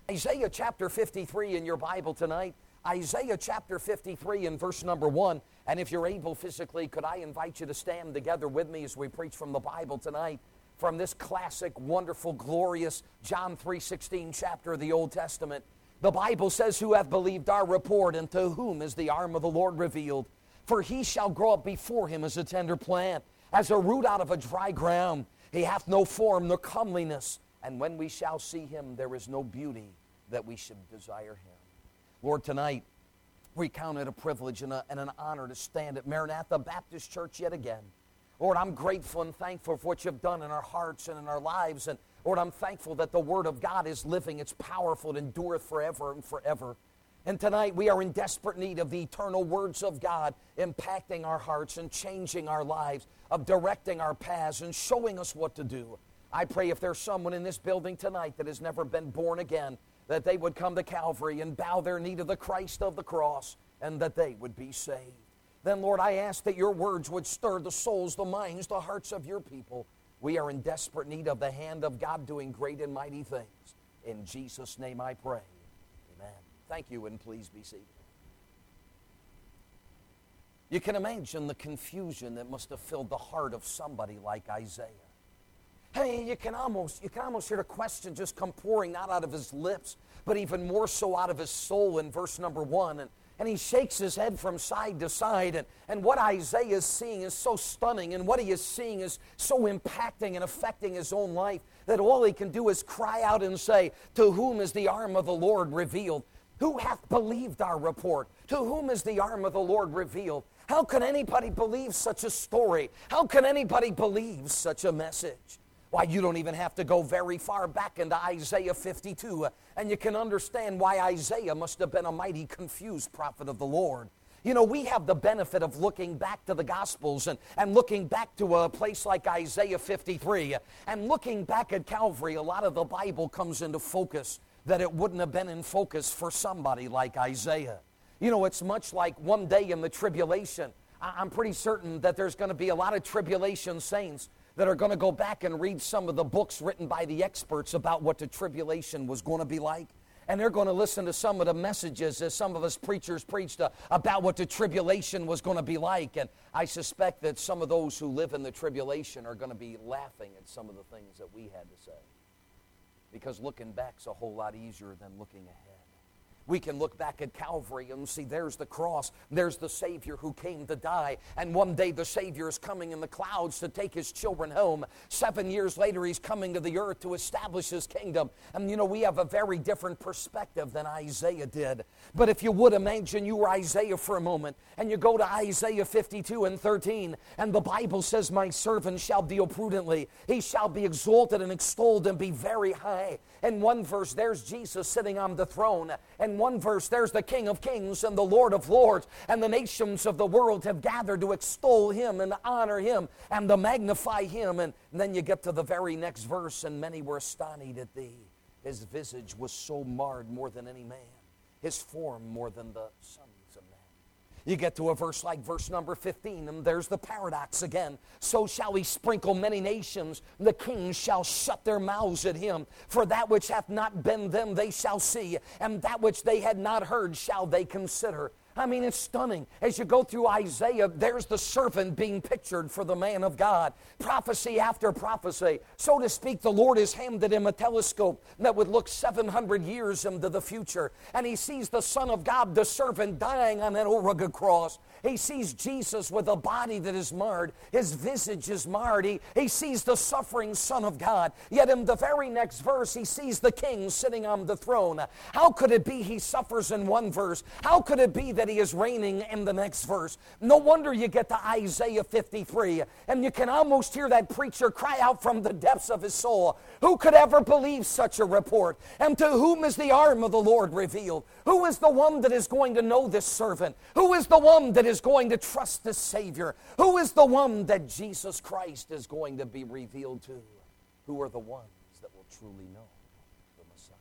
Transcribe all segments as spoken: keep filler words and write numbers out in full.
Isaiah chapter fifty-three in your Bible tonight. Isaiah chapter fifty-three and verse number one. And if you're able physically, could I invite you to stand together with me as we preach from the Bible tonight, from this classic, wonderful, glorious John three sixteen chapter of the Old Testament. The Bible says, who hath believed our report, and to whom is the arm of the Lord revealed? For he shall grow up before him as a tender plant, as a root out of a dry ground. He hath no form nor comeliness, and when we shall see him, there is no beauty that we should desire him. Lord, tonight, we count it a privilege and, a, and an honor to stand at Maranatha Baptist Church yet again. Lord, I'm grateful and thankful for what you've done in our hearts and in our lives. And Lord, I'm thankful that the Word of God is living. It's powerful. It endureth forever and forever. And tonight we are in desperate need of the eternal words of God impacting our hearts and changing our lives, of directing our paths and showing us what to do. I pray if there's someone in this building tonight that has never been born again, that they would come to Calvary and bow their knee to the Christ of the cross, and that they would be saved. Then, Lord, I ask that your words would stir the souls, the minds, the hearts of your people. We are in desperate need of the hand of God doing great and mighty things. In Jesus' name I pray. Amen. Thank you, and please be seated. You can imagine the confusion that must have filled the heart of somebody like Isaiah. Hey, you can almost you can almost hear the question just come pouring not out of his lips, but even more so out of his soul in verse number one. And, and he shakes his head from side to side. And, and what Isaiah is seeing is so stunning, and what he is seeing is so impacting and affecting his own life, that all he can do is cry out and say, to whom is the arm of the Lord revealed? Who hath believed our report? To whom is the arm of the Lord revealed? How can anybody believe such a story? How can anybody believe such a message? Why, you don't even have to go very far back into Isaiah fifty-two, uh, and you can understand why Isaiah must have been a mighty confused prophet of the Lord. You know, we have the benefit of looking back to the Gospels and, and looking back to a place like Isaiah fifty-three, uh, and looking back at Calvary. A lot of the Bible comes into focus that it wouldn't have been in focus for somebody like Isaiah. You know, it's much like one day in the tribulation. I- I'm pretty certain that there's going to be a lot of tribulation saints that are going to go back and read some of the books written by the experts about what the tribulation was going to be like. And they're going to listen to some of the messages that some of us preachers preached uh, about what the tribulation was going to be like. And I suspect that some of those who live in the tribulation are going to be laughing at some of the things that we had to say. Because looking back's a whole lot easier than looking ahead. We can look back at Calvary and see there's the cross, there's the Savior who came to die, and one day the Savior is coming in the clouds to take his children home. Seven years later, he's coming to the earth to establish his kingdom. And you know, we have a very different perspective than Isaiah did. But if you would imagine you were Isaiah for a moment, and you go to Isaiah fifty-two and thirteen, and the Bible says, my servant shall deal prudently. He shall be exalted and extolled and be very high. In one verse, there's Jesus sitting on the throne. In one verse, there's the King of Kings and the Lord of Lords. And the nations of the world have gathered to extol him and to honor him and to magnify him. And then you get to the very next verse, and many were astonished at thee. His visage was so marred more than any man, his form more than the sons of men. You get to a verse like verse number fifteen, and there's the paradox again. So shall he sprinkle many nations, the kings shall shut their mouths at him. For that which hath not been them they shall see, and that which they had not heard shall they consider. I mean, it's stunning. As you go through Isaiah, there's the servant being pictured for the man of God. Prophecy after prophecy. So to speak, the Lord has handed him a telescope that would look seven hundred years into the future. And he sees the Son of God, the servant, dying on that old rugged cross. He sees Jesus with a body that is marred. His visage is marred. He, he sees the suffering Son of God. Yet in the very next verse, he sees the King sitting on the throne. How could it be he suffers in one verse? How could it be that he is reigning in the next verse? No wonder you get to Isaiah fifty-three, and you can almost hear that preacher cry out from the depths of his soul, who could ever believe such a report? And to whom is the arm of the Lord revealed? Who is the one that is going to know this servant? Who is the one that is going to trust this Savior? Who is the one that Jesus Christ is going to be revealed to? Who are the ones that will truly know the Messiah?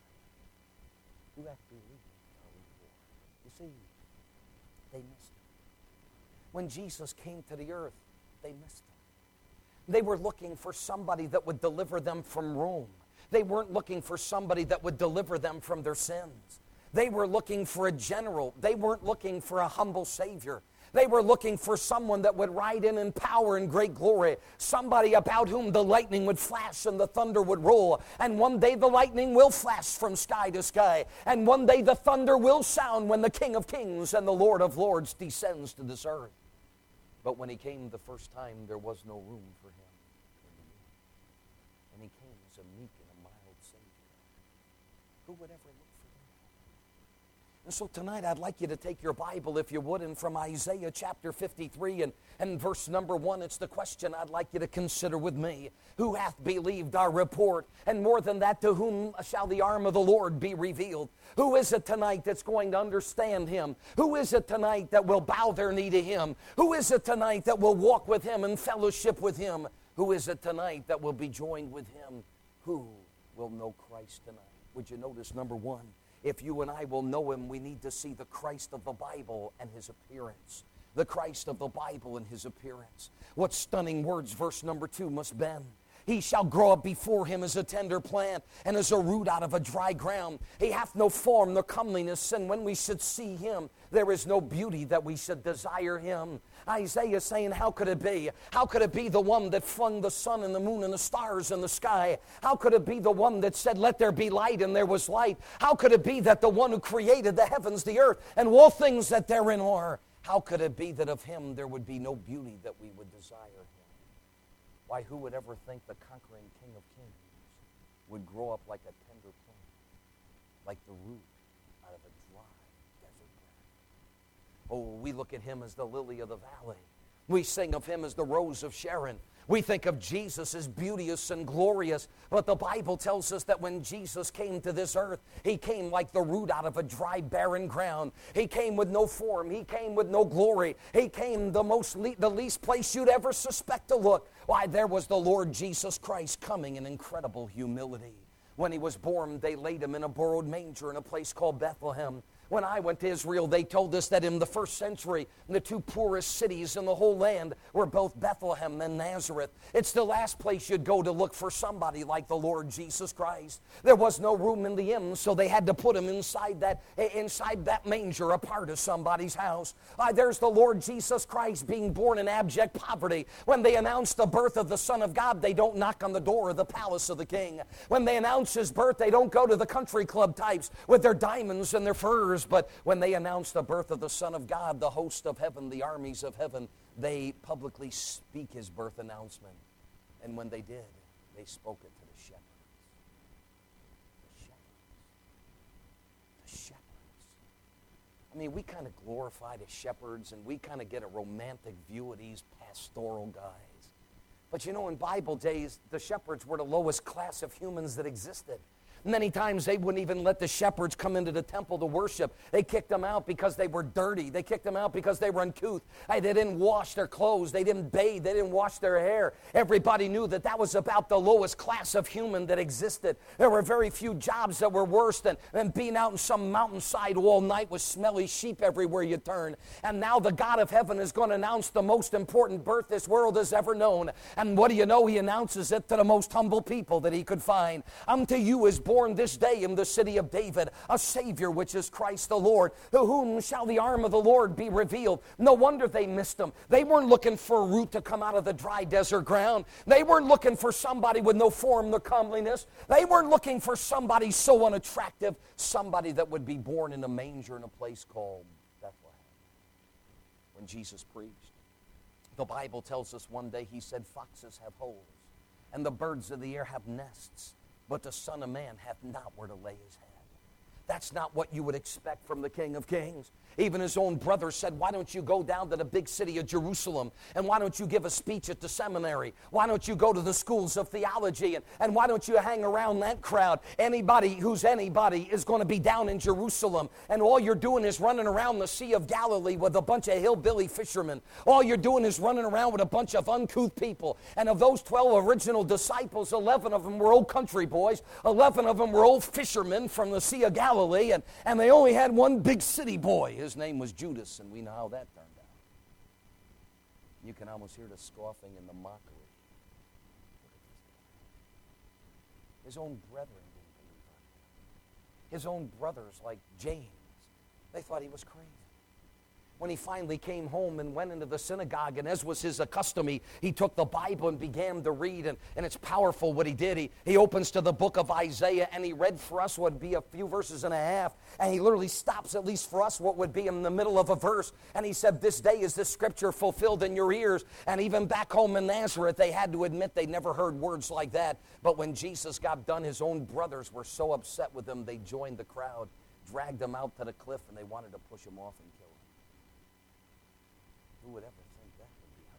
Who have believed our report? You see, they missed him. When Jesus came to the earth, they missed him. They were looking for somebody that would deliver them from Rome. They weren't looking for somebody that would deliver them from their sins. They were looking for a general. They weren't looking for a humble Savior. They were looking for someone that would ride in in power and great glory. Somebody about whom the lightning would flash and the thunder would roll. And one day the lightning will flash from sky to sky. And one day the thunder will sound when the King of Kings and the Lord of Lords descends to this earth. But when he came the first time, there was no room for him. And he came as a meek and a mild Savior. Who would ever look for him? And so tonight I'd like you to take your Bible, if you would, and from Isaiah chapter fifty-three and, and verse number one, it's the question I'd like you to consider with me. Who hath believed our report? And more than that, to whom shall the arm of the Lord be revealed? Who is it tonight that's going to understand him? Who is it tonight that will bow their knee to him? Who is it tonight that will walk with him and fellowship with him? Who is it tonight that will be joined with him? Who will know Christ tonight? Would you notice, number one, if you and I will know him, we need to see the Christ of the Bible and his appearance. The Christ of the Bible and his appearance. What stunning words verse number two must bend. He shall grow up before him as a tender plant, and as a root out of a dry ground. He hath no form nor comeliness, and when we should see him, there is no beauty that we should desire him. Isaiah saying, how could it be? How could it be the one that flung the sun and the moon and the stars in the sky? How could it be the one that said, let there be light, and there was light? How could it be that the one who created the heavens, the earth, and all things that therein are? How could it be that of him there would be no beauty that we would desire him? Why, who would ever think the conquering King of Kings would grow up like a tender plant, like the root out of a dry desert ground? Oh, we look at him as the lily of the valley. We sing of him as the rose of Sharon. We think of Jesus as beauteous and glorious, but the Bible tells us that when Jesus came to this earth, he came like the root out of a dry, barren ground. He came with no form. He came with no glory. He came the most le- the least place you'd ever suspect to look. Why, there was the Lord Jesus Christ coming in incredible humility. When he was born, they laid him in a borrowed manger in a place called Bethlehem. When I went to Israel, they told us that in the first century, the two poorest cities in the whole land were both Bethlehem and Nazareth. It's the last place you'd go to look for somebody like the Lord Jesus Christ. There was no room in the inn, so they had to put him inside that, inside that manger, a part of somebody's house. Uh, there's the Lord Jesus Christ being born in abject poverty. When they announce the birth of the Son of God, they don't knock on the door of the palace of the king. When they announce his birth, they don't go to the country club types with their diamonds and their furs. But when they announce the birth of the Son of God, the host of heaven, the armies of heaven, they publicly speak his birth announcement. And when they did, they spoke it to the shepherds. The shepherds. The shepherds. I mean, we kind of glorify the shepherds, and we kind of get a romantic view of these pastoral guys. But you know, in Bible days, the shepherds were the lowest class of humans that existed. Many times they wouldn't even let the shepherds come into the temple to worship. They kicked them out because they were dirty. They kicked them out because they were uncouth. They didn't wash their clothes. They didn't bathe. They didn't wash their hair. Everybody knew that that was about the lowest class of human that existed. There were very few jobs that were worse than, than being out in some mountainside all night with smelly sheep everywhere you turn. And now the God of heaven is going to announce the most important birth this world has ever known. And what do you know? He announces it to the most humble people that he could find. Unto you is born Born this day in the city of David, a Savior, which is Christ the Lord. To whom shall the arm of the Lord be revealed? No wonder they missed him. They weren't looking for a root to come out of the dry desert ground. They weren't looking for somebody with no form, no comeliness. They weren't looking for somebody so unattractive, somebody that would be born in a manger in a place called Bethlehem. When Jesus preached, the Bible tells us one day he said, foxes have holes, and the birds of the air have nests, but the Son of Man hath not where to lay his head. That's not what you would expect from the King of Kings. Even his own brother said, why don't you go down to the big city of Jerusalem? And why don't you give a speech at the seminary? Why don't you go to the schools of theology? And, and why don't you hang around that crowd? Anybody who's anybody is going to be down in Jerusalem. And all you're doing is running around the Sea of Galilee with a bunch of hillbilly fishermen. All you're doing is running around with a bunch of uncouth people. And of those twelve original disciples, eleven of them were old country boys. eleven of them were old fishermen from the Sea of Galilee. And, and they only had one big city boy. His name was Judas, and we know how that turned out. You can almost hear the scoffing and the mockery. His own brethren didn't believe on him. His own brothers like James, they thought he was crazy. When he finally came home and went into the synagogue, and as was his custom, he, he took the Bible and began to read, and, and it's powerful what he did. He, he opens to the book of Isaiah, and he read for us what would be a few verses and a half, and he literally stops, at least for us, what would be in the middle of a verse, and he said, this day is this scripture fulfilled in your ears. And even back home in Nazareth, they had to admit they never heard words like that. But when Jesus got done, his own brothers were so upset with him, they joined the crowd, dragged him out to the cliff, and they wanted to push him off and kill him. Who would ever think that would be how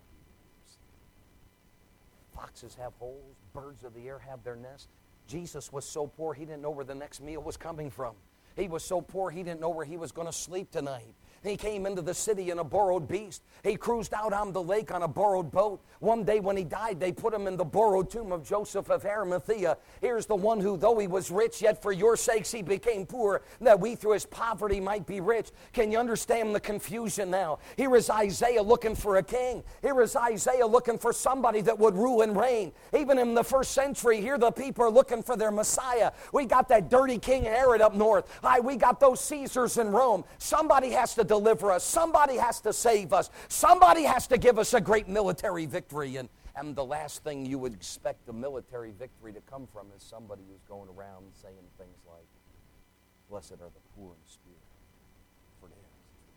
he lives? Foxes have holes, birds of the air have their nests. Jesus was so poor he didn't know where the next meal was coming from. He was so poor he didn't know where he was going to sleep tonight. He came into the city in a borrowed beast. He cruised out on the lake on a borrowed boat. One day when he died, they put him in the borrowed tomb of Joseph of Arimathea. Here's the one who, though he was rich, yet for your sakes he became poor, that we through his poverty might be rich. Can you understand the confusion now? Here is Isaiah looking for a king. Here is Isaiah looking for somebody that would rule and reign. Even in the first century, here the people are looking for their Messiah. We got that dirty King Herod up north. Hi, we got those Caesars in Rome. Somebody has to deliver us. Somebody has to save us. Somebody has to give us a great military victory. And, and the last thing you would expect the military victory to come from is somebody who's going around saying things like, blessed are the poor in spirit, for theirs.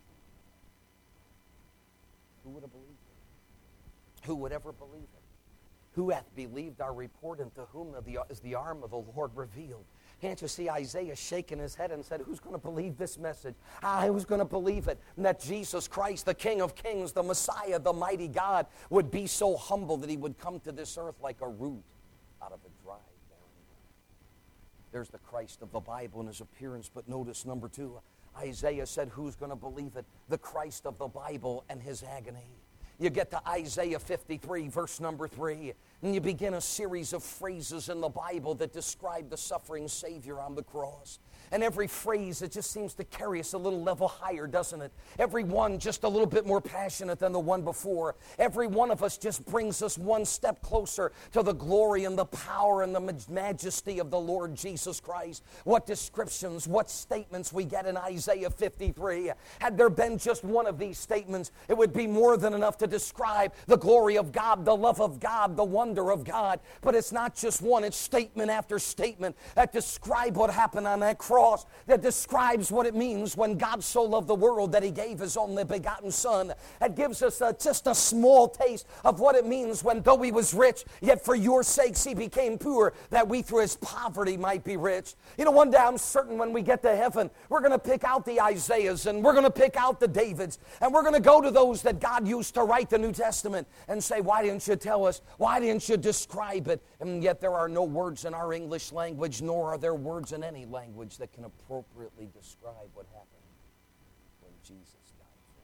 Who would have believed it? Who would ever believe it? Who hath believed our report, and to whom is the arm of the Lord revealed? Can't you see Isaiah shaking his head and said, who's going to believe this message? Ah, who's going to believe it? And that Jesus Christ, the King of Kings, the Messiah, the mighty God, would be so humble that he would come to this earth like a root out of a dry, barren ground. There's the Christ of the Bible in his appearance, but notice number two, Isaiah said, who's going to believe it? The Christ of the Bible and his agony. You get to Isaiah fifty-three, verse number three, and you begin a series of phrases in the Bible that describe the suffering Savior on the cross. And every phrase, it just seems to carry us a little level higher, doesn't it? Every one just a little bit more passionate than the one before. Every one of us just brings us one step closer to the glory and the power and the majesty of the Lord Jesus Christ. What descriptions, what statements we get in Isaiah fifty-three. Had there been just one of these statements, it would be more than enough to describe the glory of God, the love of God, the wonder of God. But it's not just one, it's statement after statement that describe what happened on that cross. That describes what it means when God so loved the world that he gave his only begotten Son. That gives us a, just a small taste of what it means when though he was rich, yet for your sakes he became poor, that we through his poverty might be rich. You know, one day I'm certain when we get to heaven, we're going to pick out the Isaiahs and we're going to pick out the Davids and we're going to go to those that God used to write the New Testament and say, why didn't you tell us? Why didn't you describe it? And yet there are no words in our English language, nor are there words in any language that can appropriately describe what happened when Jesus died for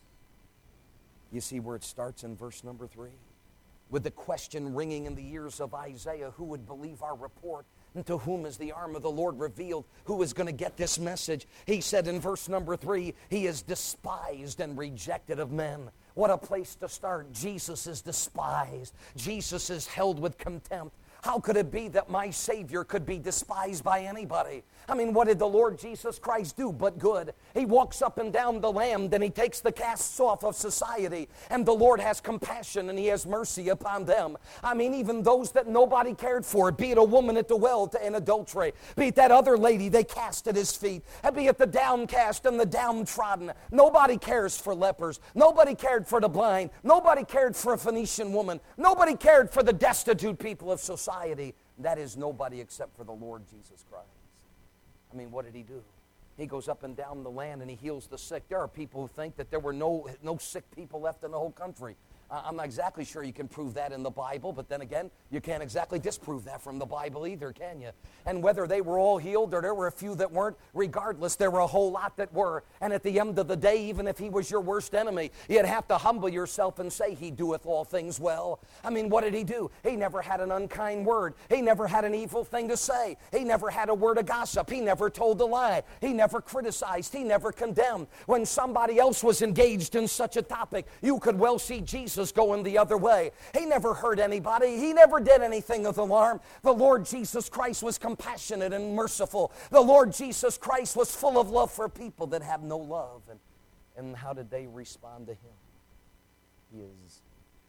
us. You see where it starts in verse number three? With the question ringing in the ears of Isaiah, who would believe our report? And to whom is the arm of the Lord revealed? Who is going to get this message? He said in verse number three, he is despised and rejected of men. What a place to start. Jesus is despised. Jesus is held with contempt. How could it be that my Savior could be despised by anybody? I mean, what did the Lord Jesus Christ do but good? He walks up and down the land and he takes the casts off of society. And the Lord has compassion and he has mercy upon them. I mean, even those that nobody cared for, be it a woman at the well in adultery, be it that other lady they cast at his feet, and be it the downcast and the downtrodden. Nobody cares for lepers. Nobody cared for the blind. Nobody cared for a Phoenician woman. Nobody cared for the destitute people of society. That is nobody except for the Lord Jesus Christ. I mean, what did he do? He goes up and down the land and he heals the sick. There are people who think that there were no, no sick people left in the whole country. I'm not exactly sure you can prove that in the Bible, but then again, you can't exactly disprove that from the Bible either, can you? And whether they were all healed or there were a few that weren't, regardless, there were a whole lot that were. And at the end of the day, even if he was your worst enemy, you'd have to humble yourself and say, he doeth all things well. I mean, what did he do? He never had an unkind word. He never had an evil thing to say. He never had a word of gossip. He never told a lie. He never criticized. He never condemned. When somebody else was engaged in such a topic, you could well see Jesus Jesus going the other way. He never hurt anybody. He never did anything of alarm. The Lord Jesus Christ was compassionate and merciful. The Lord Jesus Christ was full of love for people that have no love. And, and how did they respond to him? He is.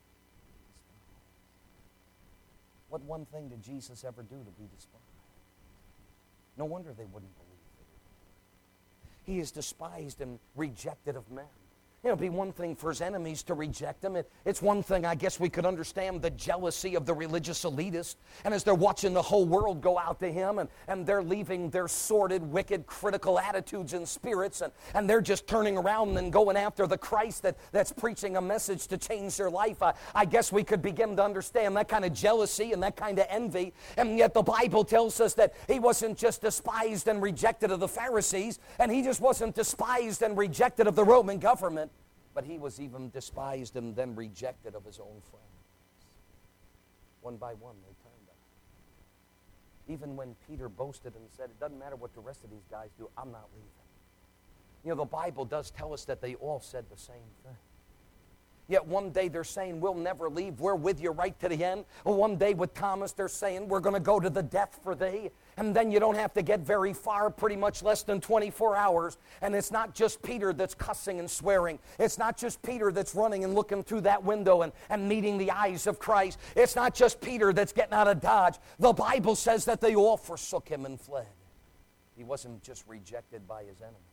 What one thing did Jesus ever do to be despised? No wonder they wouldn't believe it. He is despised and rejected of men. You know, it'd be one thing for his enemies to reject him. It, it's one thing, I guess we could understand the jealousy of the religious elitists. And as they're watching the whole world go out to him, and, and they're leaving their sordid, wicked, critical attitudes and spirits, and, and they're just turning around and going after the Christ that, that's preaching a message to change their life. I, I guess we could begin to understand that kind of jealousy and that kind of envy. And yet the Bible tells us that he wasn't just despised and rejected of the Pharisees, and he just wasn't despised and rejected of the Roman government. But he was even despised and then rejected of his own friends. One by one, they turned on him. Even when Peter boasted and said, it doesn't matter what the rest of these guys do, I'm not leaving. You know, the Bible does tell us that they all said the same thing. Yet one day they're saying, we'll never leave. We're with you right to the end. Or one day with Thomas, they're saying, we're going to go to the death for thee. And then you don't have to get very far, pretty much less than twenty-four hours. And it's not just Peter that's cussing and swearing. It's not just Peter that's running and looking through that window and, and meeting the eyes of Christ. It's not just Peter that's getting out of Dodge. The Bible says that they all forsook him and fled. He wasn't just rejected by his enemies.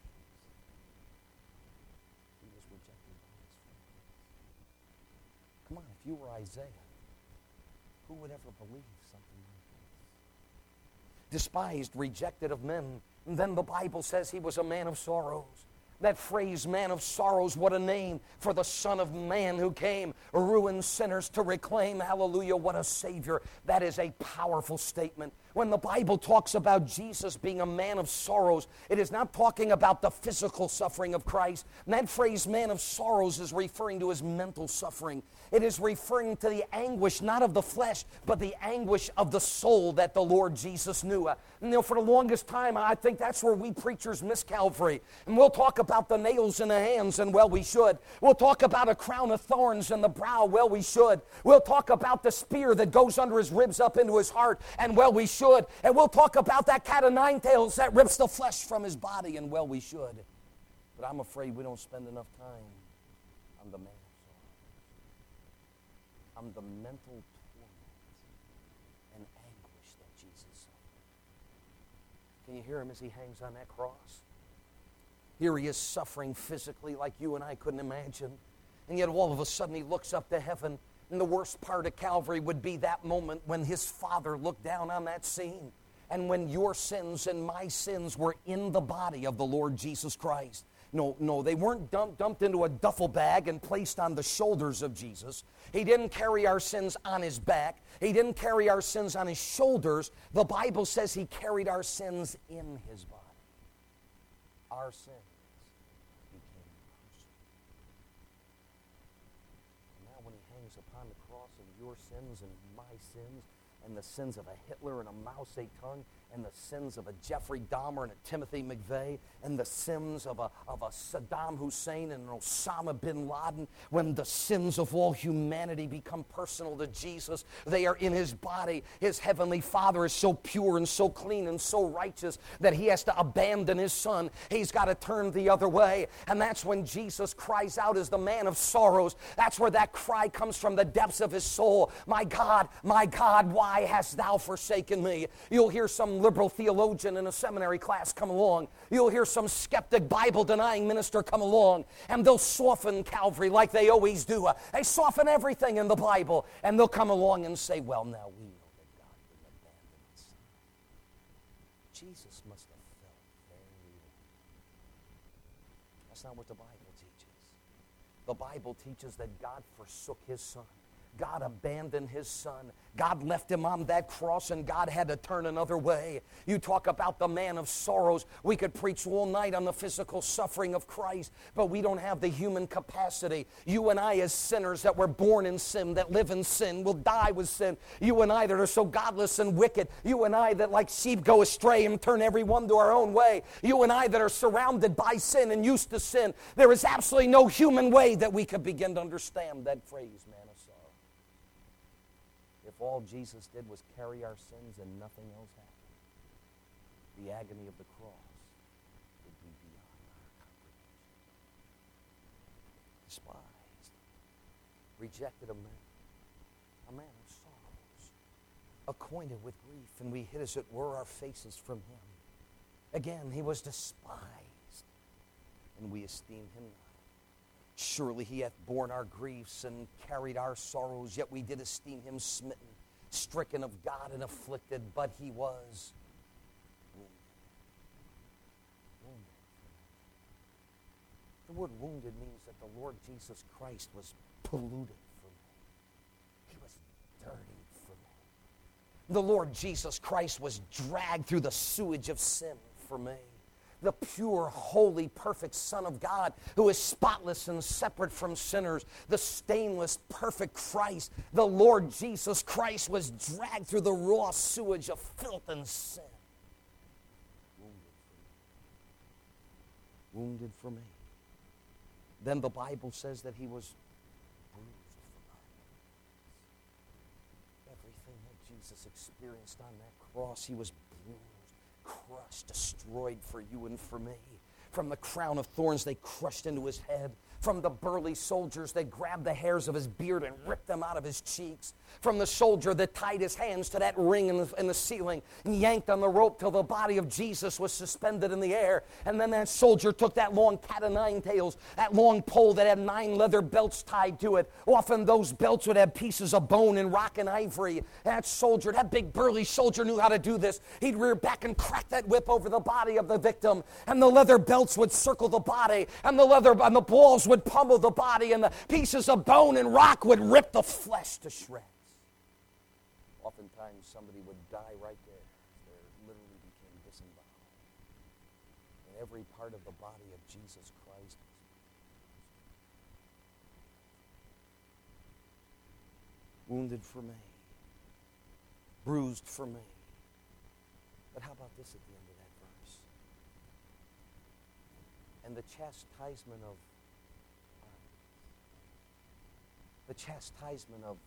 He was rejected by his friends. Come on, if you were Isaiah, who would ever believe something like this? Despised, rejected of men. And then the Bible says he was a man of sorrows. That phrase, man of sorrows, what a name for the Son of Man who came, ruined sinners to reclaim. Hallelujah, what a Savior. That is a powerful statement. When the Bible talks about Jesus being a man of sorrows, it is not talking about the physical suffering of Christ. And that phrase, man of sorrows, is referring to his mental suffering. It is referring to the anguish, not of the flesh, but the anguish of the soul that the Lord Jesus knew. Uh, you know, for the longest time, I think that's where we preachers miss Calvary. And we'll talk about the nails in the hands, and well, we should. We'll talk about a crown of thorns in the brow, well, we should. We'll talk about the spear that goes under his ribs up into his heart, and well, we should. And we'll talk about that cat of nine tails that rips the flesh from his body, and well, we should. But I'm afraid we don't spend enough time on the man. On the mental torment and anguish that Jesus suffered. Can you hear him as he hangs on that cross? Here he is suffering physically like you and I couldn't imagine. And yet all of a sudden he looks up to heaven. And the worst part of Calvary would be that moment when his Father looked down on that scene. And when your sins and my sins were in the body of the Lord Jesus Christ. No, no, they weren't dumped, dumped into a duffel bag and placed on the shoulders of Jesus. He didn't carry our sins on his back. He didn't carry our sins on his shoulders. The Bible says he carried our sins in his body. Our sins became personal. And now when he hangs upon the cross of your sins and my sins, and the sins of a Hitler and a Mao Zedong, and the sins of a Jeffrey Dahmer and a Timothy McVeigh, and the sins of a, of a Saddam Hussein and an Osama bin Laden, when the sins of all humanity become personal to Jesus, they are in his body. His heavenly Father is so pure and so clean and so righteous that he has to abandon his Son. He's got to turn the other way. And that's when Jesus cries out as the man of sorrows. That's where that cry comes from the depths of his soul. My God, my God, why hast thou forsaken me? You'll hear some liberal theologian in a seminary class come along. You'll hear some skeptic Bible-denying minister come along, and they'll soften Calvary like they always do. They soften everything in the Bible, and they'll come along and say, well, now we know that God didn't abandon his Son. Jesus must have felt very low. That's not what the Bible teaches. The Bible teaches that God forsook his Son. God abandoned his son. God left him on that cross, and God had to turn another way. You talk about the man of sorrows. We could preach all night on the physical suffering of Christ, but we don't have the human capacity. You and I, as sinners that were born in sin, that live in sin, will die with sin. You and I that are so godless and wicked. You and I that like sheep go astray and turn everyone to our own way. You and I that are surrounded by sin and used to sin. There is absolutely no human way that we could begin to understand that phrase, man of sorrow. If all Jesus did was carry our sins and nothing else happened, the agony of the cross would be beyond our comprehension. Despised, rejected of men, a man of sorrows, acquainted with grief, and we hid as it were our faces from him. Again, he was despised, and we esteemed him not. Surely he hath borne our griefs and carried our sorrows, yet we did esteem him smitten, stricken of God and afflicted, but he was wounded. Wounded. The word wounded means that the Lord Jesus Christ was polluted for me. He was dirty for me. The Lord Jesus Christ was dragged through the sewage of sin for me. The pure, holy, perfect Son of God who is spotless and separate from sinners. The stainless, perfect Christ. The Lord Jesus Christ was dragged through the raw sewage of filth and sin. Wounded for me. Wounded for me. Then the Bible says that he was bruised for my iniquities. Everything that Jesus experienced on that cross, he was bruised, crushed, destroyed for you and for me. From the crown of thorns they crushed into his head. From the burly soldiers they grabbed the hairs of his beard and ripped them out of his cheeks. From the soldier that tied his hands to that ring in the, in the ceiling and yanked on the rope till the body of Jesus was suspended in the air. And then that soldier took that long cat o' nine tails, that long pole that had nine leather belts tied to it. Often those belts would have pieces of bone and rock and ivory. That soldier, that big burly soldier knew how to do this. He'd rear back and crack that whip over the body of the victim. And the leather belts would circle the body. And the leather and the balls would pummel the body. And the pieces of bone and rock would rip the flesh to shreds. Oftentimes somebody would die right there. They literally became disemboweled. And every part of the body of Jesus Christ was wounded for me, bruised for me. But how about this at the end of that verse? And the chastisement of the chastisement of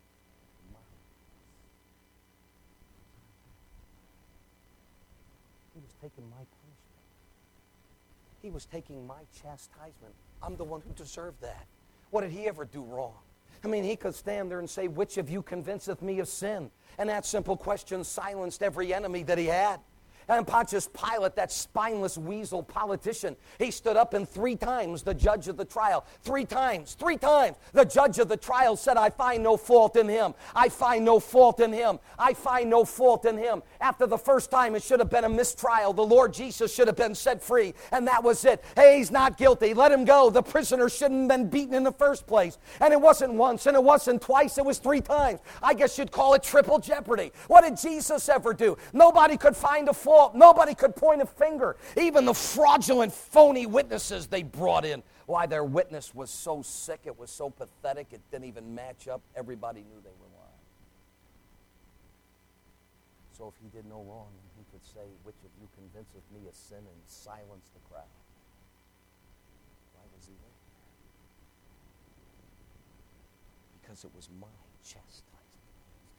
He was taking my punishment. He was taking my chastisement. I'm the one who deserved that. What did he ever do wrong? I mean, he could stand there and say, which of you convinceth me of sin? And that simple question silenced every enemy that he had. And Pontius Pilate, that spineless weasel politician, he stood up and three times the judge of the trial, three times, three times, the judge of the trial said, I find no fault in him. I find no fault in him. I find no fault in him. After the first time, it should have been a mistrial. The Lord Jesus should have been set free, and that was it. Hey, he's not guilty. Let him go. The prisoner shouldn't have been beaten in the first place. And it wasn't once, and it wasn't twice. It was three times. I guess you'd call it triple jeopardy. What did Jesus ever do? Nobody could find a fault. Nobody could point a finger. Even the fraudulent, phony witnesses they brought in. Why, their witness was so sick, it was so pathetic, it didn't even match up. Everybody knew they were lying. So if he did no wrong, he could say, which of you convinceth me of sin, and silence the crowd. Why was he there? Because it was my chastisement.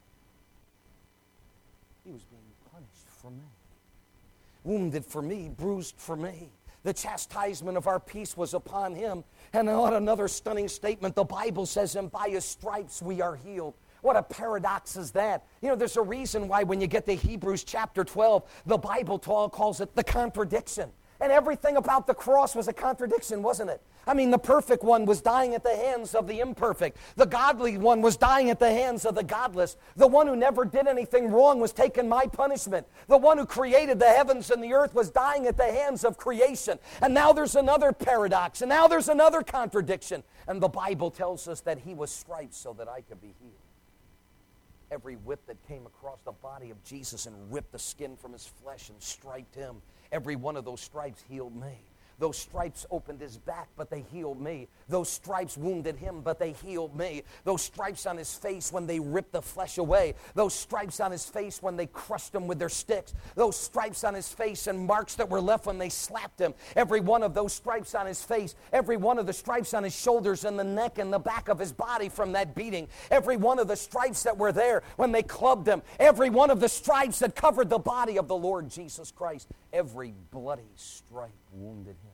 He was being punished for me. Wounded for me, bruised for me. The chastisement of our peace was upon him. And on another stunning statement, the Bible says, and by his stripes we are healed. What a paradox is that? You know, there's a reason why when you get to Hebrews chapter twelve, the Bible calls it the contradiction. And everything about the cross was a contradiction, wasn't it? I mean, the perfect one was dying at the hands of the imperfect. The godly one was dying at the hands of the godless. The one who never did anything wrong was taking my punishment. The one who created the heavens and the earth was dying at the hands of creation. And now there's another paradox, and now there's another contradiction. And the Bible tells us that he was striped so that I could be healed. Every whip that came across the body of Jesus and ripped the skin from his flesh and striped him, every one of those stripes healed me. Those stripes opened his back, but they healed me. Those stripes wounded him, but they healed me. Those stripes on his face when they ripped the flesh away. Those stripes on his face when they crushed him with their sticks. Those stripes on his face and marks that were left when they slapped him. Every one of those stripes on his face, every one of the stripes on his shoulders and the neck and the back of his body from that beating. Every one of the stripes that were there when they clubbed him. Every one of the stripes that covered the body of the Lord Jesus Christ. Every bloody stripe wounded him.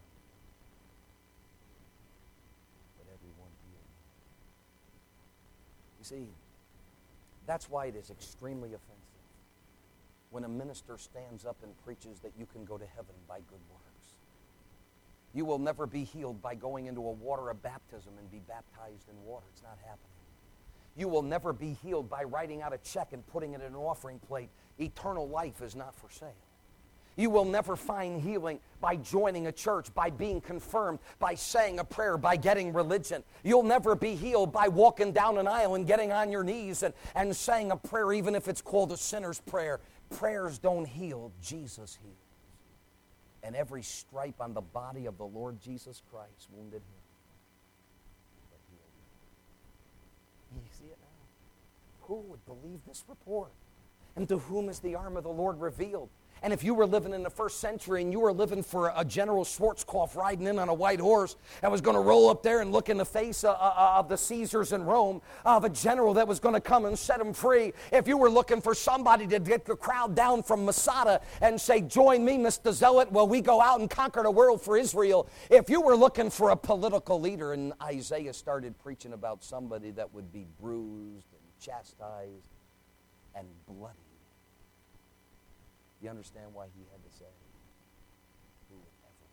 See, that's why it is extremely offensive when a minister stands up and preaches that you can go to heaven by good works. You will never be healed by going into a water of baptism and be baptized in water. It's not happening. You will never be healed by writing out a check and putting it in an offering plate. Eternal life is not for sale. You will never find healing by joining a church, by being confirmed, by saying a prayer, by getting religion. You'll never be healed by walking down an aisle and getting on your knees and, and saying a prayer, even if it's called a sinner's prayer. Prayers don't heal. Jesus heals. And every stripe on the body of the Lord Jesus Christ wounded him. But healed him. You see it now? Who would believe this report? And to whom is the arm of the Lord revealed? And if you were living in the first century and you were living for a General Schwarzkopf riding in on a white horse and was going to roll up there and look in the face of, of the Caesars in Rome, of a general that was going to come and set him free, if you were looking for somebody to get the crowd down from Masada and say, join me, Mister Zealot, while we go out and conquer the world for Israel, if you were looking for a political leader, and Isaiah started preaching about somebody that would be bruised and chastised and bloody, you understand why he had to say, who would ever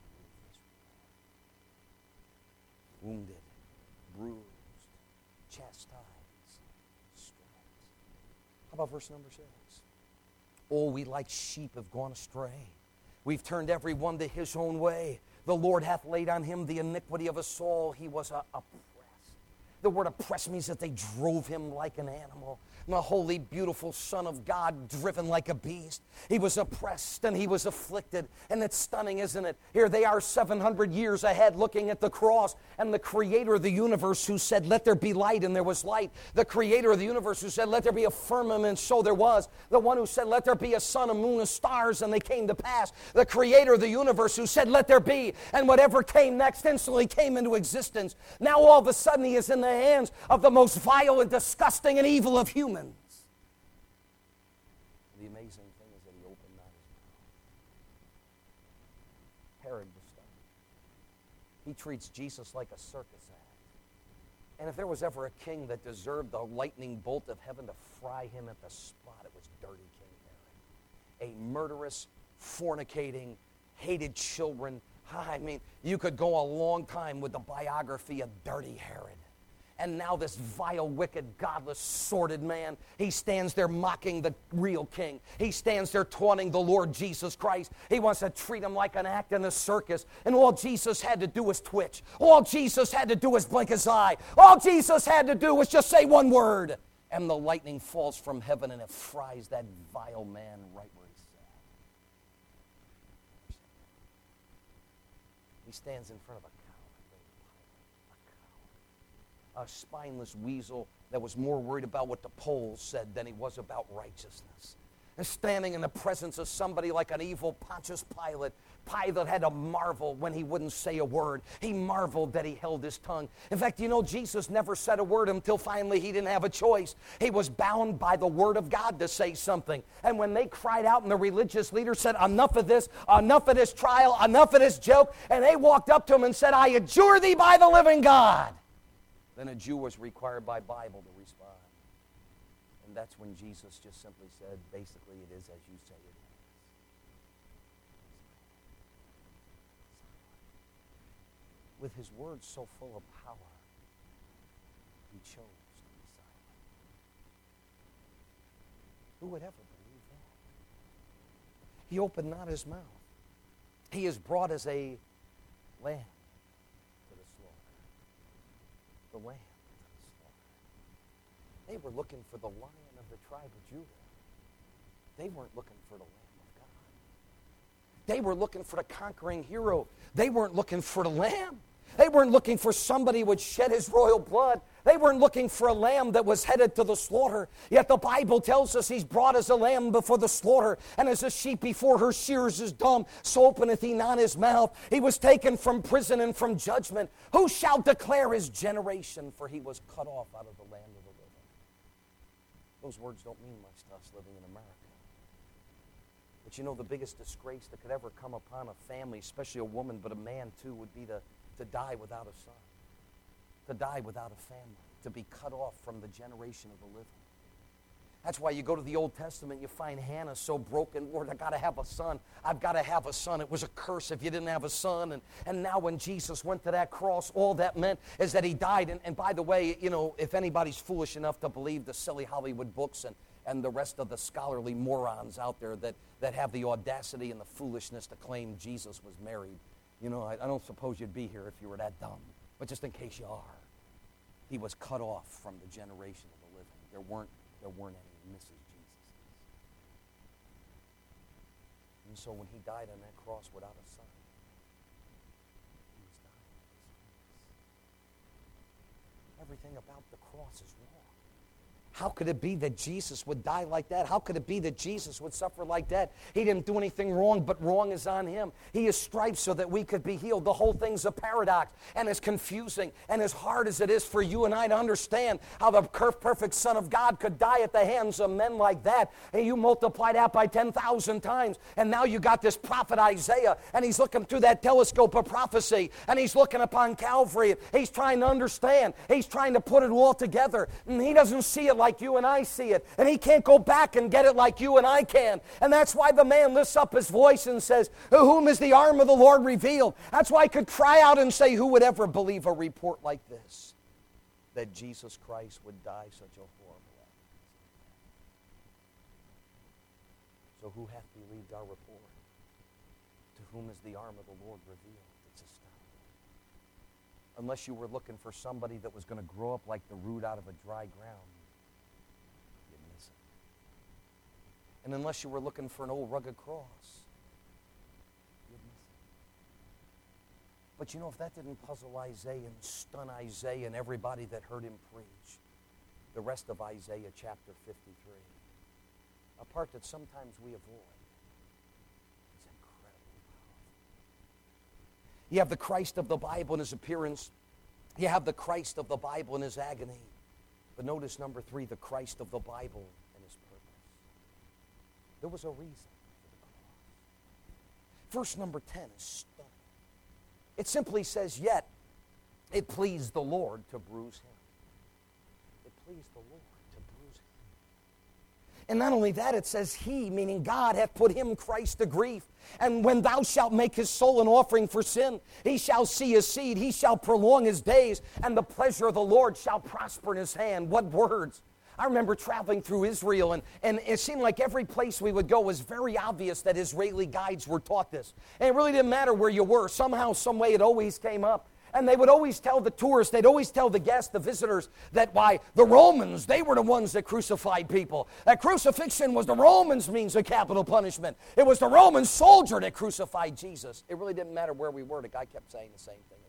believe this? Wounded, bruised, chastised, striped. How about verse number six? Oh, we like sheep have gone astray. We've turned every one to his own way. The Lord hath laid on him the iniquity of us all. He was uh, oppressed. The word oppressed means that they drove him like an animal. The holy, beautiful Son of God, driven like a beast. He was oppressed and he was afflicted. And it's stunning, isn't it? Here they are seven hundred years ahead looking at the cross. And the creator of the universe who said, let there be light, and there was light. The creator of the universe who said, let there be a firmament, so there was. The one who said, let there be a sun, a moon, a stars, and they came to pass. The creator of the universe who said, let there be. And whatever came next instantly came into existence. Now all of a sudden he is in the hands of the most vile and disgusting and evil of humans. The amazing thing is that he opened not his mouth. Herod was stunned. He treats Jesus like a circus act. And if there was ever a king that deserved the lightning bolt of heaven to fry him at the spot, it was dirty King Herod. A murderous, fornicating, hated children. I mean, you could go a long time with the biography of Dirty Herod. And now this vile, wicked, godless, sordid man, he stands there mocking the real king. He stands there taunting the Lord Jesus Christ. He wants to treat him like an act in a circus. And all Jesus had to do was twitch. All Jesus had to do was blink his eye. All Jesus had to do was just say one word. And the lightning falls from heaven and it fries that vile man right where he's at. He stands in front of a a spineless weasel that was more worried about what the polls said than he was about righteousness. And standing in the presence of somebody like an evil Pontius Pilate, Pilate had to marvel when he wouldn't say a word. He marveled that he held his tongue. In fact, you know, Jesus never said a word until finally he didn't have a choice. He was bound by the word of God to say something. And when they cried out and the religious leaders said, enough of this, enough of this trial, enough of this joke, and they walked up to him and said, I adjure thee by the living God. Then a Jew was required by Bible to respond. And that's when Jesus just simply said, basically, it is as you say it is. with his words so full of power, he chose to be silent. Who would ever believe that? He opened not his mouth. He is brought as a lamb to the slaughter. The lamb to the slaughter. They were looking for the Lion of the tribe of Judah. They weren't looking for the Lamb of God. They were looking for the conquering hero. They weren't looking for the Lamb. They weren't looking for somebody who would shed his royal blood. They weren't looking for a lamb that was headed to the slaughter. Yet the Bible tells us he's brought as a lamb before the slaughter, and as a sheep before her shears is dumb, so openeth he not his mouth. He was taken from prison and from judgment. Who shall declare his generation? For he was cut off out of the land of the living. Those words don't mean much to us living in America. But you know, the biggest disgrace that could ever come upon a family, especially a woman, but a man too, would be to, to die without a son, to die without a family, to be cut off from the generation of the living. That's why you go to the Old Testament, you find Hannah so broken. Lord, I got to have a son. I've got to have a son. It was a curse if you didn't have a son. And, and now when Jesus went to that cross, all that meant is that he died. And, and by the way, you know, if anybody's foolish enough to believe the silly Hollywood books and, and the rest of the scholarly morons out there that, that have the audacity and the foolishness to claim Jesus was married, you know, I, I don't suppose you'd be here if you were that dumb. But just in case you are, he was cut off from the generation of the living. There weren't, there weren't any Missus Jesus. And so when he died on that cross without a son, he was dying in his place. Everything about the cross is wrong. How could it be that Jesus would die like that? How could it be that Jesus would suffer like that? He didn't do anything wrong, but wrong is on him. He is striped so that we could be healed. The whole thing's a paradox, and as confusing and as hard as it is for you and I to understand how the perfect Son of God could die at the hands of men like that, and you multiply that by ten thousand times, and now you got this prophet Isaiah, and he's looking through that telescope of prophecy, and he's looking upon Calvary. He's trying to understand. He's trying to put it all together, and he doesn't see it like you and I see it. And he can't go back and get it like you and I can. And that's why the man lifts up his voice and says, "To whom is the arm of the Lord revealed?" That's why I could cry out and say, who would ever believe a report like this? That Jesus Christ would die such a horrible death. So who hath believed our report? To whom is the arm of the Lord revealed? It's astounding. Unless you were looking for somebody that was going to grow up like the root out of a dry ground, and unless you were looking for an old rugged cross, you'd miss it. But you know, if that didn't puzzle Isaiah and stun Isaiah and everybody that heard him preach, the rest of Isaiah chapter fifty-three, a part that sometimes we avoid, is incredibly powerful. You have the Christ of the Bible in his appearance. You have the Christ of the Bible in his agony. But notice number three, the Christ of the Bible. There was a reason for the cross. Verse number ten is stunning. It simply says, yet it pleased the Lord to bruise him. It pleased the Lord to bruise him. And not only that, it says he, meaning God, hath put him, Christ, to grief. And when thou shalt make his soul an offering for sin, he shall see his seed, he shall prolong his days, and the pleasure of the Lord shall prosper in his hand. What words! I remember traveling through Israel, and, and it seemed like every place we would go was very obvious that Israeli guides were taught this. And it really didn't matter where you were. Somehow, some way, it always came up. And they would always tell the tourists, they'd always tell the guests, the visitors, that why the Romans, they were the ones that crucified people. That crucifixion was the Romans' means of capital punishment. It was the Roman soldier that crucified Jesus. It really didn't matter where we were. The guy kept saying the same thing.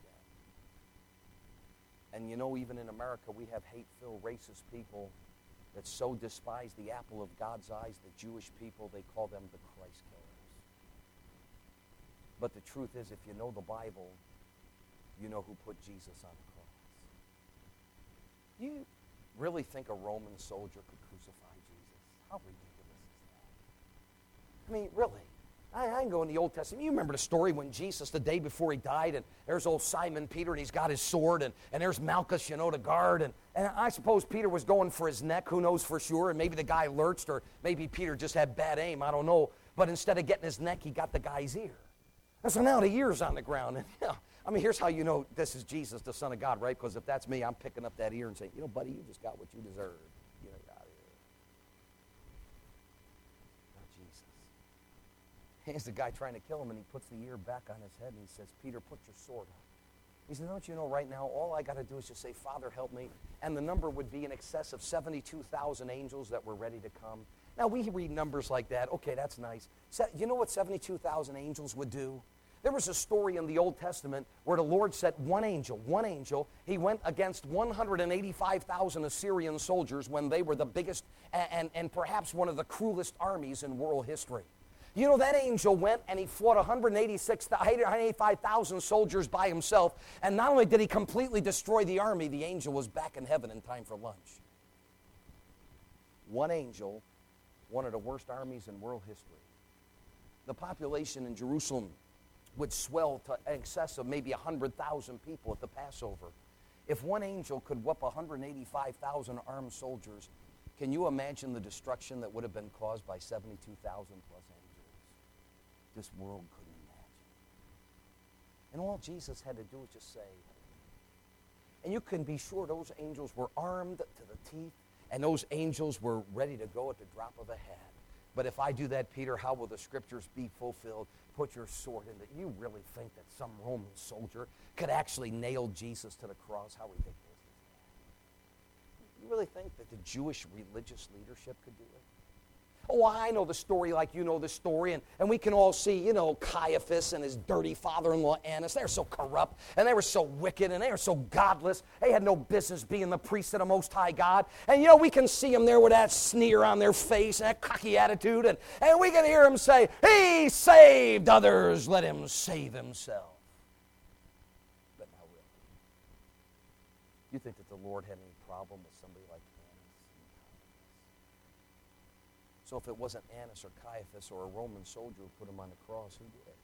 And you know, even in America, we have hate-filled, racist people that so despise the apple of God's eyes, the Jewish people, they call them the Christ killers. But the truth is, if you know the Bible, you know who put Jesus on the cross. You really think a Roman soldier could crucify Jesus? How ridiculous is that? I mean, really. I, I can go in the Old Testament. You remember the story when Jesus, the day before he died, and there's old Simon Peter, and he's got his sword, and, and there's Malchus, you know, the guard, and, and I suppose Peter was going for his neck, who knows for sure, and maybe the guy lurched, or maybe Peter just had bad aim, I don't know, but instead of getting his neck, he got the guy's ear. And so now the ear's on the ground, and you know, I mean, here's how you know this is Jesus, the Son of God, right? Because if that's me, I'm picking up that ear and saying, you know, buddy, you just got what you deserve. You know, out of here. Not Jesus. Here's the guy trying to kill him, and he puts the ear back on his head, and he says, Peter, put your sword up. He said, don't you know right now, all I got to do is just say, Father, help me. And the number would be in excess of seventy-two thousand angels that were ready to come. Now, we read numbers like that. Okay, that's nice. So, you know what seventy-two thousand angels would do? There was a story in the Old Testament where the Lord sent one angel, one angel. He went against one hundred eighty-five thousand Assyrian soldiers when they were the biggest and, and, and perhaps one of the cruelest armies in world history. You know, that angel went and he fought one hundred eighty-five thousand soldiers by himself. And not only did he completely destroy the army, the angel was back in heaven in time for lunch. One angel, one of the worst armies in world history. The population in Jerusalem would swell to excess of maybe one hundred thousand people at the Passover. If one angel could whoop one hundred eighty-five thousand armed soldiers, can you imagine the destruction that would have been caused by seventy-two thousand plus angels? This world couldn't imagine. And all Jesus had to do was just say, and you can be sure those angels were armed to the teeth, and those angels were ready to go at the drop of a hat. But if I do that, Peter, how will the scriptures be fulfilled? Put your sword in it. You really think that some Roman soldier could actually nail Jesus to the cross? How ridiculous is that? You really think that the Jewish religious leadership could do it? Oh, I know the story like you know the story, and, and we can all see, you know, Caiaphas and his dirty father-in-law Annas. They're so corrupt, and they were so wicked, and they were so godless. They had no business being the priests of the Most High God. And, you know, we can see them there with that sneer on their face and that cocky attitude, and, and we can hear them say, he saved others, let him save himself. But not really. You think that the Lord had any problem with somebody like So if it wasn't Annas or Caiaphas or a Roman soldier who put him on the cross, who did?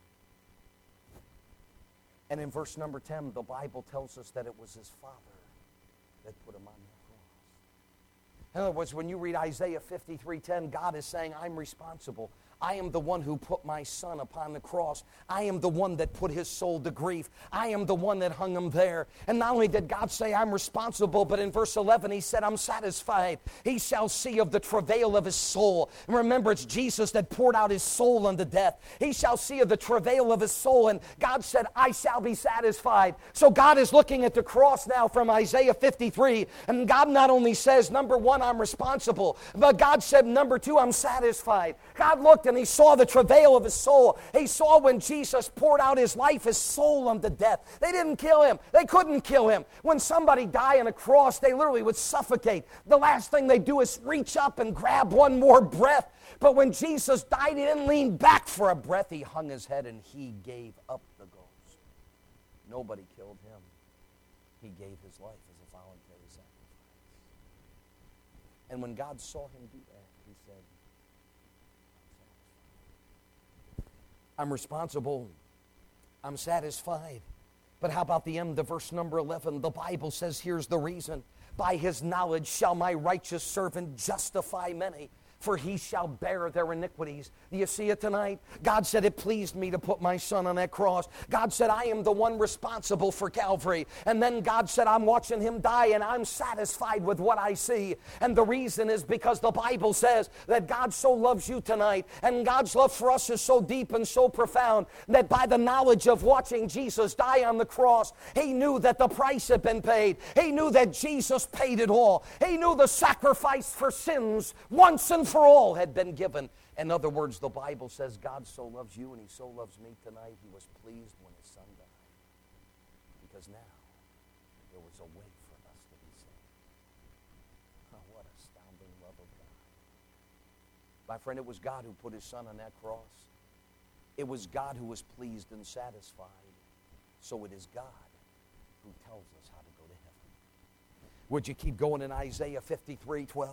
And in verse number ten, the Bible tells us that it was his Father that put him on that cross. In other words, when you read Isaiah fifty-three ten, God is saying, I'm responsible. I am the one who put my son upon the cross. I am the one that put his soul to grief. I am the one that hung him there. And not only did God say I'm responsible, but in verse eleven he said, I'm satisfied. He shall see of the travail of his soul. And remember, it's Jesus that poured out his soul unto death. He shall see of the travail of his soul. And God said, I shall be satisfied. So God is looking at the cross now from Isaiah fifty-three. And God not only says, number one, I'm responsible, but God said, number two, I'm satisfied. God looked and he saw the travail of his soul. He saw when Jesus poured out his life, his soul unto death. They didn't kill him. They couldn't kill him. When somebody died on a cross, they literally would suffocate. The last thing they do is reach up and grab one more breath. But when Jesus died, he didn't lean back for a breath. He hung his head and he gave up the ghost. Nobody killed him. He gave his life as a voluntary sacrifice. And when God saw him do that, he said, I'm responsible. I'm satisfied. But how about the end of verse number eleven? The Bible says, here's the reason. By his knowledge shall my righteous servant justify many, for he shall bear their iniquities. Do you see it tonight? God said, it pleased me to put my son on that cross. God said, I am the one responsible for Calvary. And then God said, I'm watching him die, and I'm satisfied with what I see. And the reason is because the Bible says that God so loves you tonight, and God's love for us is so deep and so profound, that by the knowledge of watching Jesus die on the cross, he knew that the price had been paid. He knew that Jesus paid it all. He knew the sacrifice for sins once and for all had been given. In other words, the Bible says God so loves you and he so loves me tonight, he was pleased when his son died. Because now there was a way for us to be saved. Oh, what astounding love of God. My friend, it was God who put his son on that cross. It was God who was pleased and satisfied. So it is God who tells us how to go to heaven. Would you keep going in Isaiah fifty-three twelve?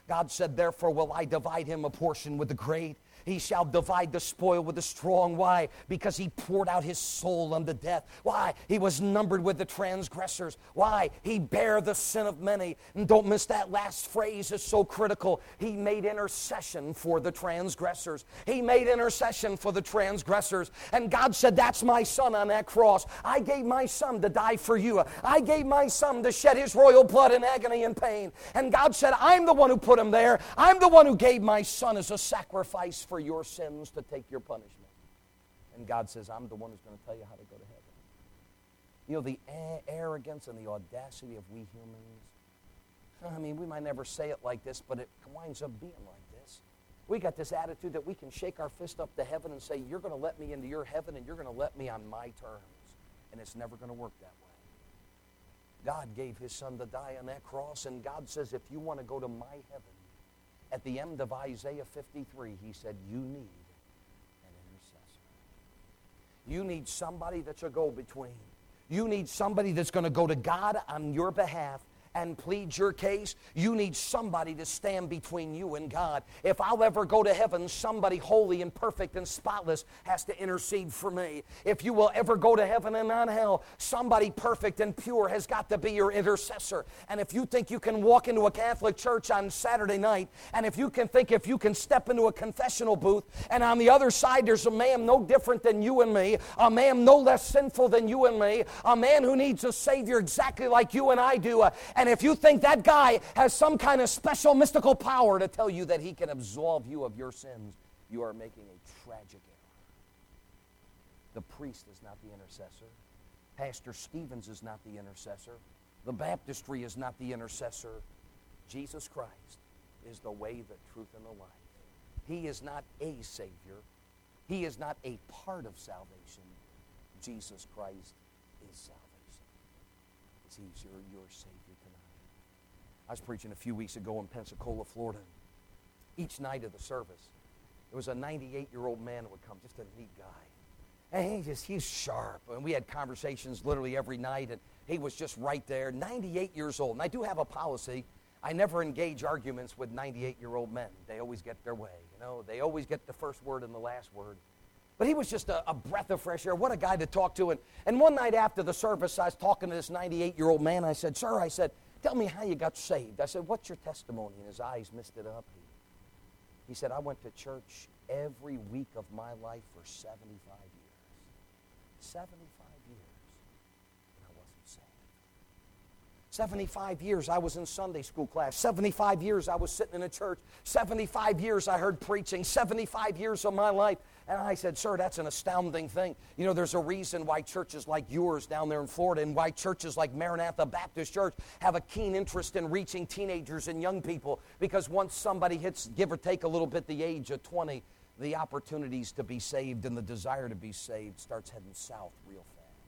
God said, therefore will I divide him a portion with the great. He shall divide the spoil with the strong. Why? Because he poured out his soul unto death. Why? He was numbered with the transgressors. Why? He bare the sin of many. And don't miss that last phrase, is so critical. He made intercession for the transgressors. He made intercession for the transgressors. And God said, that's my son on that cross. I gave my son to die for you. I gave my son to shed his royal blood in agony and pain. And God said, I'm the one who put him there. I'm the one who gave my son as a sacrifice for for your sins to take your punishment. And God says, I'm the one who's going to tell you how to go to heaven. You know, the a- arrogance and the audacity of we humans, I mean, we might never say it like this, but it winds up being like this. We got this attitude that we can shake our fist up to heaven and say, you're going to let me into your heaven and you're going to let me on my terms. And it's never going to work that way. God gave his son to die on that cross, and God says, if you want to go to my heaven, at the end of Isaiah fifty-three, he said, you need an intercessor. You need somebody that's a go-between. You need somebody that's going to go to God on your behalf and plead your case. You need somebody to stand between you and God. If I'll ever go to heaven, somebody holy and perfect and spotless has to intercede for me. If you will ever go to heaven and not hell, somebody perfect and pure has got to be your intercessor. And if you think you can walk into a Catholic church on Saturday night, and if you can think if you can step into a confessional booth, and on the other side there's a man no different than you and me, a man no less sinful than you and me, a man who needs a Savior exactly like you and I do, uh, and if you think that guy has some kind of special mystical power to tell you that he can absolve you of your sins, you are making a tragic error. The priest is not the intercessor. Pastor Stevens is not the intercessor. The baptistry is not the intercessor. Jesus Christ is the way, the truth, and the life. He is not a Savior. He is not a part of salvation. Jesus Christ is salvation. Is he your, your Savior tonight? I was preaching a few weeks ago in Pensacola, Florida. Each night of the service, there was a ninety-eight-year-old man who would come, just a neat guy. And he just, he's sharp. And we had conversations literally every night, and he was just right there, ninety-eight years old. And I do have a policy. I never engage arguments with ninety-eight-year-old men. They always get their way. You know, they always get the first word and the last word. But he was just a, a breath of fresh air. What a guy to talk to. And, and one night after the service, I was talking to this ninety-eight-year-old man. I said, sir, I said, tell me how you got saved. I said, what's your testimony? And his eyes missed it up. He, he said, I went to church every week of my life for seventy-five years. seventy-five years. And I wasn't saved. seventy-five years I was in Sunday school class. seventy-five years I was sitting in a church. seventy-five years I heard preaching. seventy-five years of my life. And I said, sir, that's an astounding thing. You know, there's a reason why churches like yours down there in Florida and why churches like Maranatha Baptist Church have a keen interest in reaching teenagers and young people. Because once somebody hits, give or take a little bit, the age of twenty, the opportunities to be saved and the desire to be saved starts heading south real fast.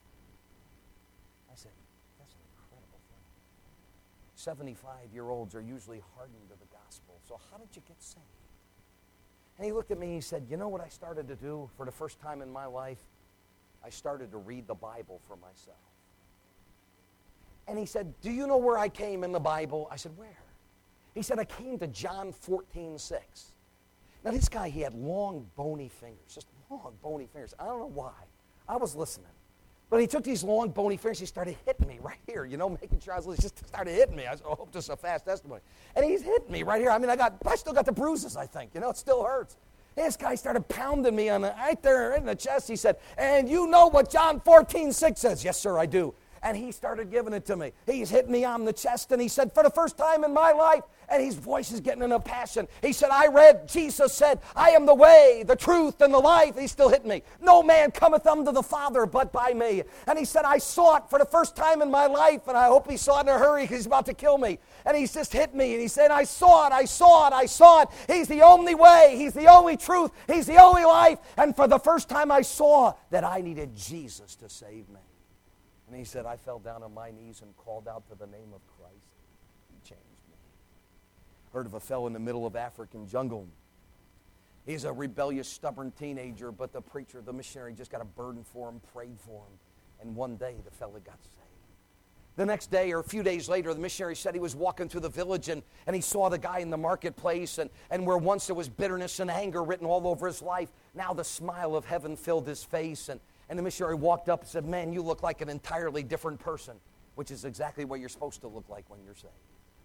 I said, that's an incredible thing. seventy-five-year-olds are usually hardened to the gospel. So how did you get saved? And he looked at me and he said, you know what I started to do for the first time in my life? I started to read the Bible for myself. And he said, do you know where I came in the Bible? I said, where? He said, I came to John fourteen six. Now this guy, he had long, bony fingers, just long, bony fingers. I don't know why. I was listening. But he took these long, bony fingers, he started hitting me right here, you know, making sure I was listening. He just started hitting me. I said, I hope this is a fast testimony. And he's hitting me right here. I mean, I got, I still got the bruises, I think. You know, it still hurts. This guy started pounding me on the, right there in the chest. He said, and you know what John fourteen six says? Yes, sir, I do. And he started giving it to me. He's hitting me on the chest, and he said, for the first time in my life, and his voice is getting in a passion. He said, I read, Jesus said, I am the way, the truth, and the life. He's still hitting me. No man cometh unto the Father but by me. And he said, I saw it for the first time in my life, and I hope he saw it in a hurry because he's about to kill me. And he's just hit me, and he said, I saw it, I saw it, I saw it. He's the only way, he's the only truth, he's the only life. And for the first time I saw that I needed Jesus to save me. And he said, I fell down on my knees and called out to the name of Christ. He changed me. Heard of a fellow in the middle of African jungle. He's a rebellious, stubborn teenager, but the preacher, the missionary, just got a burden for him, prayed for him. And one day the fellow got saved. The next day or a few days later, the missionary said he was walking through the village and, and he saw the guy in the marketplace, and, and where once there was bitterness and anger written all over his life, now the smile of heaven filled his face. And, and the missionary walked up and said, man, you look like an entirely different person, which is exactly what you're supposed to look like when you're saved.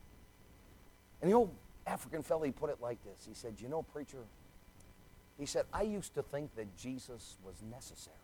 And the old African fellow, he put it like this. He said, you know, preacher, he said, I used to think that Jesus was necessary.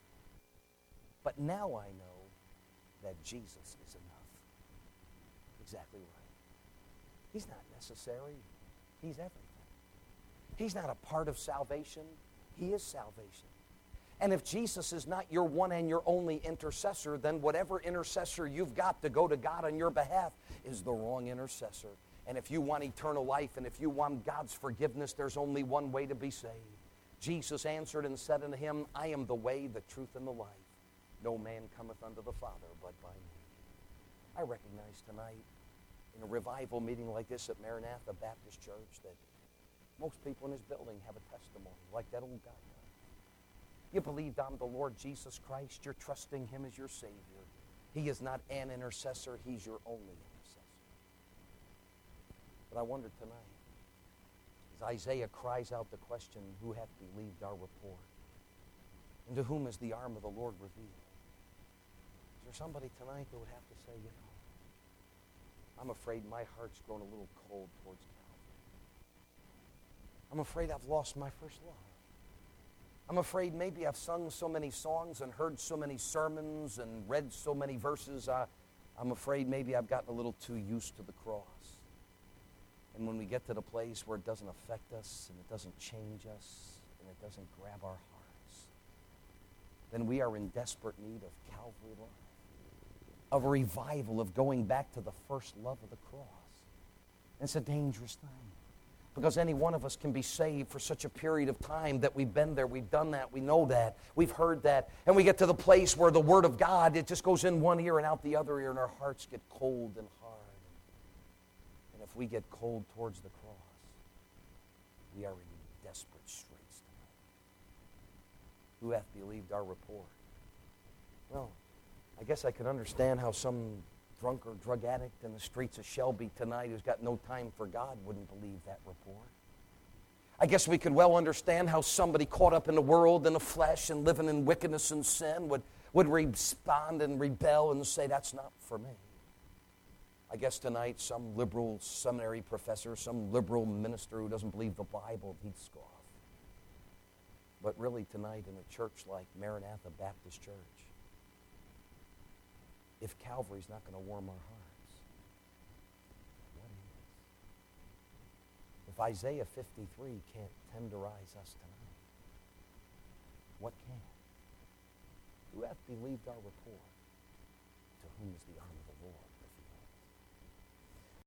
But now I know that Jesus is enough. Exactly right. He's not necessary. He's everything. He's not a part of salvation. He is salvation. And if Jesus is not your one and your only intercessor, then whatever intercessor you've got to go to God on your behalf is the wrong intercessor. And if you want eternal life and if you want God's forgiveness, there's only one way to be saved. Jesus answered and said unto him, I am the way, the truth, and the life. No man cometh unto the Father but by me. I recognize tonight in a revival meeting like this at Maranatha Baptist Church that most people in this building have a testimony like that old guy does. You believed on the Lord Jesus Christ. You're trusting him as your Savior. He is not an intercessor. He's your only intercessor. But I wonder tonight, as Isaiah cries out the question, who hath believed our report? And to whom is the arm of the Lord revealed? Is there somebody tonight that would have to say, you know, I'm afraid my heart's grown a little cold towards Calvary. I'm afraid I've lost my first love. I'm afraid maybe I've sung so many songs and heard so many sermons and read so many verses. Uh, I'm afraid maybe I've gotten a little too used to the cross. And when we get to the place where it doesn't affect us and it doesn't change us and it doesn't grab our hearts, then we are in desperate need of Calvary love, of a revival, of going back to the first love of the cross. And it's a dangerous thing because any one of us can be saved for such a period of time that we've been there, we've done that, we know that, we've heard that, and we get to the place where the Word of God, it just goes in one ear and out the other ear, and our hearts get cold and hard. And if we get cold towards the cross, we are in desperate straits tonight. Who hath believed our report? Well, I guess I could understand how some drunk or drug addict in the streets of Shelby tonight who's got no time for God wouldn't believe that report. I guess we could well understand how somebody caught up in the world and the flesh and living in wickedness and sin would, would respond and rebel and say, that's not for me. I guess tonight some liberal seminary professor, some liberal minister who doesn't believe the Bible, he'd scoff. But really tonight in a church like Maranatha Baptist Church, if Calvary's not going to warm our hearts, what is? If Isaiah fifty-three can't tenderize us tonight, what can? Who hath believed our report? To whom is the arm of the Lord